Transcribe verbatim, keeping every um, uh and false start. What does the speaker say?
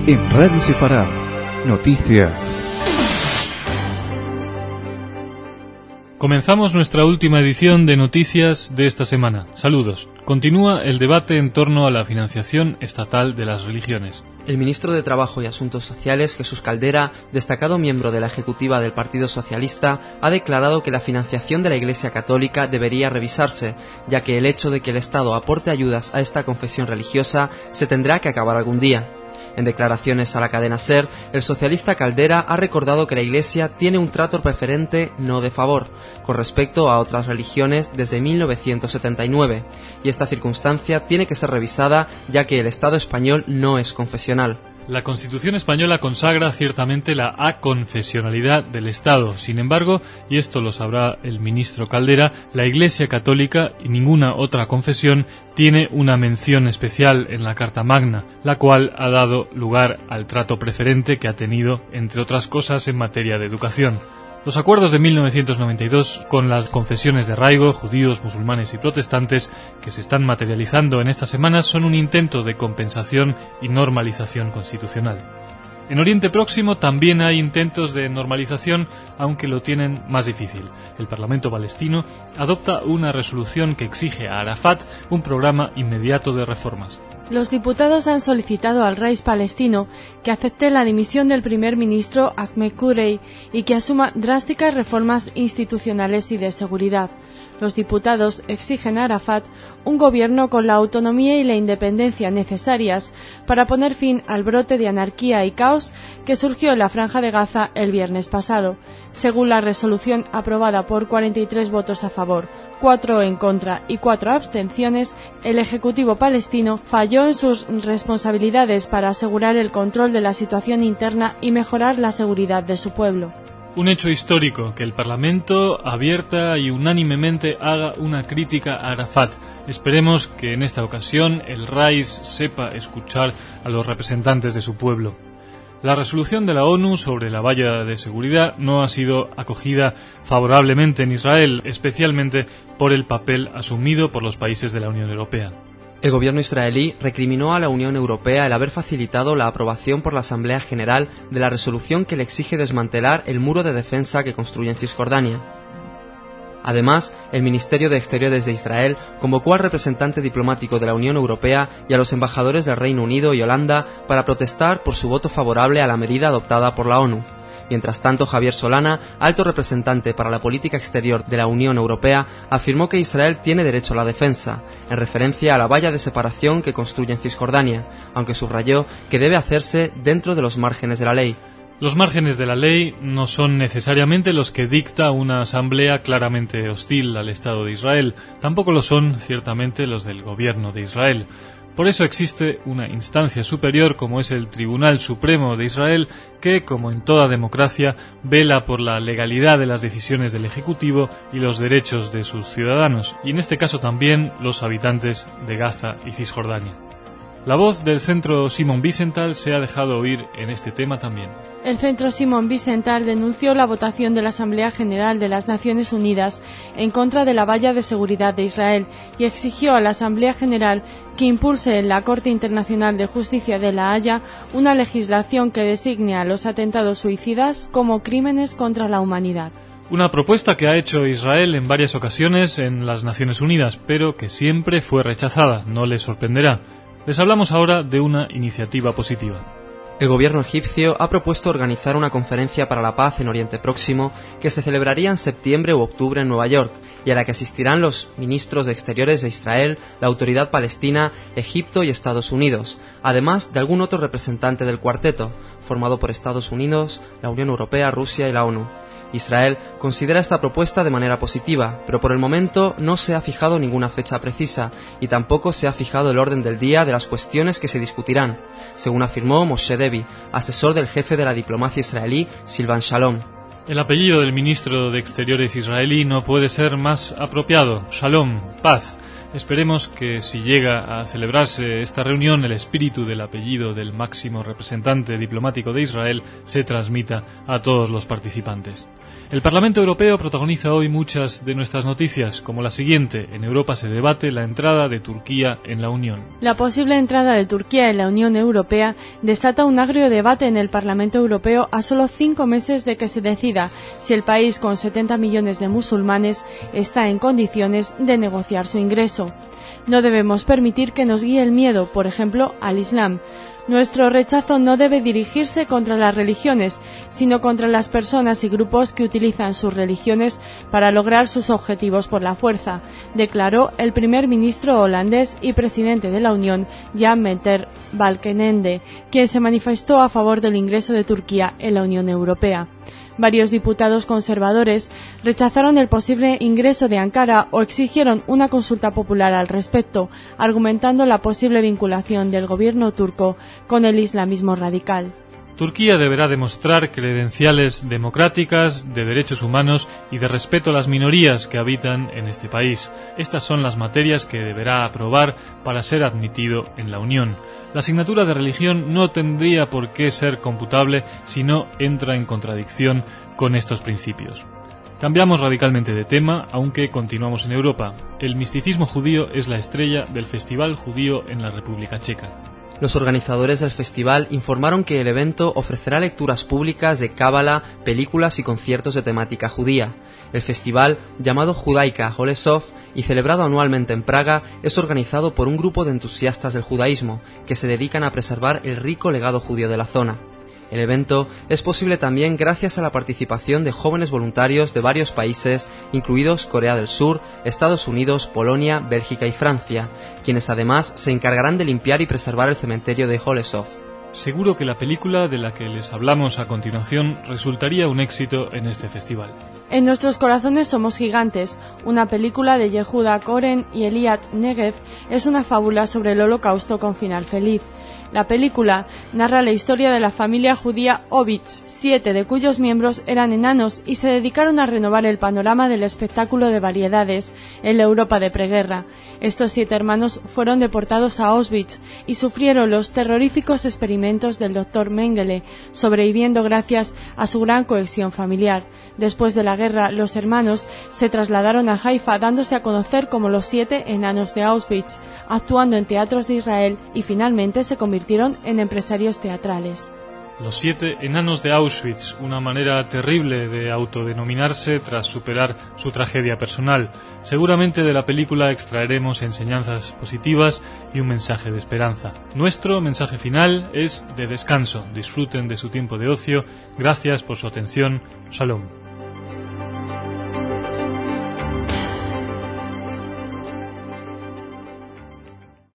En Radio Sefarad, noticias. Comenzamos nuestra última edición de noticias de esta semana. Saludos. Continúa el debate en torno a la financiación estatal de las religiones. El ministro de Trabajo y Asuntos Sociales, Jesús Caldera, destacado miembro de la ejecutiva del Partido Socialista, ha declarado que la financiación de la Iglesia Católica debería revisarse, ya que el hecho de que el Estado aporte ayudas a esta confesión religiosa se tendrá que acabar algún día. En declaraciones a la cadena SER, el socialista Caldera ha recordado que la Iglesia tiene un trato preferente, no de favor, con respecto a otras religiones desde mil novecientos setenta y nueve, y esta circunstancia tiene que ser revisada ya que el Estado español no es confesional. La Constitución española consagra ciertamente la aconfesionalidad del Estado. Sin embargo, y esto lo sabrá el ministro Caldera, la Iglesia Católica y ninguna otra confesión tiene una mención especial en la Carta Magna, la cual ha dado lugar al trato preferente que ha tenido, entre otras cosas, en materia de educación. Los acuerdos de mil novecientos noventa y dos con las confesiones de arraigo, judíos, musulmanes y protestantes, que se están materializando en estas semanas, son un intento de compensación y normalización constitucional. En Oriente Próximo también hay intentos de normalización, aunque lo tienen más difícil. El Parlamento palestino adopta una resolución que exige a Arafat un programa inmediato de reformas. Los diputados han solicitado al Raís palestino que acepte la dimisión del primer ministro Ahmed Kurey y que asuma drásticas reformas institucionales y de seguridad. Los diputados exigen a Arafat un gobierno con la autonomía y la independencia necesarias para poner fin al brote de anarquía y caos que surgió en la Franja de Gaza el viernes pasado. Según la resolución aprobada por cuarenta y tres votos a favor, cuatro en contra y cuatro abstenciones, el Ejecutivo palestino falló en sus responsabilidades para asegurar el control de la situación interna y mejorar la seguridad de su pueblo. Un hecho histórico, que el Parlamento abierta y unánimemente haga una crítica a Arafat. Esperemos que en esta ocasión el Raís sepa escuchar a los representantes de su pueblo. La resolución de la ONU sobre la valla de seguridad no ha sido acogida favorablemente en Israel, especialmente por el papel asumido por los países de la Unión Europea. El gobierno israelí recriminó a la Unión Europea el haber facilitado la aprobación por la Asamblea General de la resolución que le exige desmantelar el muro de defensa que construye en Cisjordania. Además, el Ministerio de Exteriores de Israel convocó al representante diplomático de la Unión Europea y a los embajadores del Reino Unido y Holanda para protestar por su voto favorable a la medida adoptada por la ONU. Mientras tanto, Javier Solana, alto representante para la política exterior de la Unión Europea, afirmó que Israel tiene derecho a la defensa, en referencia a la valla de separación que construye en Cisjordania, aunque subrayó que debe hacerse dentro de los márgenes de la ley. Los márgenes de la ley no son necesariamente los que dicta una asamblea claramente hostil al Estado de Israel, tampoco lo son, ciertamente, los del gobierno de Israel. Por eso existe una instancia superior como es el Tribunal Supremo de Israel que, como en toda democracia, vela por la legalidad de las decisiones del Ejecutivo y los derechos de sus ciudadanos, y en este caso también los habitantes de Gaza y Cisjordania. La voz del Centro Simon Wiesenthal se ha dejado oír en este tema también. El Centro Simon Wiesenthal denunció la votación de la Asamblea General de las Naciones Unidas en contra de la valla de seguridad de Israel y exigió a la Asamblea General que impulse en la Corte Internacional de Justicia de La Haya una legislación que designe a los atentados suicidas como crímenes contra la humanidad. Una propuesta que ha hecho Israel en varias ocasiones en las Naciones Unidas, pero que siempre fue rechazada, no les sorprenderá. Les hablamos ahora de una iniciativa positiva. El gobierno egipcio ha propuesto organizar una conferencia para la paz en Oriente Próximo que se celebraría en septiembre u octubre en Nueva York y a la que asistirán los ministros de Exteriores de Israel, la Autoridad Palestina, Egipto y Estados Unidos, además de algún otro representante del cuarteto, formado por Estados Unidos, la Unión Europea, Rusia y la ONU. Israel considera esta propuesta de manera positiva, pero por el momento no se ha fijado ninguna fecha precisa y tampoco se ha fijado el orden del día de las cuestiones que se discutirán, según afirmó Moshe Devi, asesor del jefe de la diplomacia israelí, Silvan Shalom. El apellido del ministro de Exteriores israelí no puede ser más apropiado, Shalom, paz. Esperemos que si llega a celebrarse esta reunión el espíritu del apellido del máximo representante diplomático de Israel se transmita a todos los participantes. El Parlamento Europeo protagoniza hoy muchas de nuestras noticias, como la siguiente: en Europa se debate la entrada de Turquía en la Unión. La posible entrada de Turquía en la Unión Europea desata un agrio debate en el Parlamento Europeo a solo cinco meses de que se decida si el país con setenta millones de musulmanes está en condiciones de negociar su ingreso. No debemos permitir que nos guíe el miedo, por ejemplo, al Islam. Nuestro rechazo no debe dirigirse contra las religiones, sino contra las personas y grupos que utilizan sus religiones para lograr sus objetivos por la fuerza, declaró el primer ministro holandés y presidente de la Unión, Jan-Peter Balkenende, quien se manifestó a favor del ingreso de Turquía en la Unión Europea. Varios diputados conservadores rechazaron el posible ingreso de Ankara o exigieron una consulta popular al respecto, argumentando la posible vinculación del gobierno turco con el islamismo radical. Turquía deberá demostrar credenciales democráticas, de derechos humanos y de respeto a las minorías que habitan en este país. Estas son las materias que deberá aprobar para ser admitido en la Unión. La asignatura de religión no tendría por qué ser computable si no entra en contradicción con estos principios. Cambiamos radicalmente de tema, aunque continuamos en Europa. El misticismo judío es la estrella del Festival Judío en la República Checa. Los organizadores del festival informaron que el evento ofrecerá lecturas públicas de cábala, películas y conciertos de temática judía. El festival, llamado Judaica Holesov y celebrado anualmente en Praga, es organizado por un grupo de entusiastas del judaísmo que se dedican a preservar el rico legado judío de la zona. El evento es posible también gracias a la participación de jóvenes voluntarios de varios países, incluidos Corea del Sur, Estados Unidos, Polonia, Bélgica y Francia, quienes además se encargarán de limpiar y preservar el cementerio de Holesov. Seguro que la película de la que les hablamos a continuación resultaría un éxito en este festival. En nuestros corazones somos gigantes, una película de Yehuda Koren y Eliad Negev, es una fábula sobre el Holocausto con final feliz. La película narra la historia de la familia judía Ovitz, siete de cuyos miembros eran enanos y se dedicaron a renovar el panorama del espectáculo de variedades en la Europa de preguerra. Estos siete hermanos fueron deportados a Auschwitz y sufrieron los terroríficos experimentos del doctor Mengele, sobreviviendo gracias a su gran cohesión familiar. Después de la guerra, los hermanos se trasladaron a Haifa, dándose a conocer como los siete enanos de Auschwitz, actuando en teatros de Israel y finalmente se convirtieron en empresarios teatrales. Los siete enanos de Auschwitz, una manera terrible de autodenominarse tras superar su tragedia personal. Seguramente de la película extraeremos enseñanzas positivas y un mensaje de esperanza. Nuestro mensaje final es de descanso. Disfruten de su tiempo de ocio. Gracias por su atención. Shalom.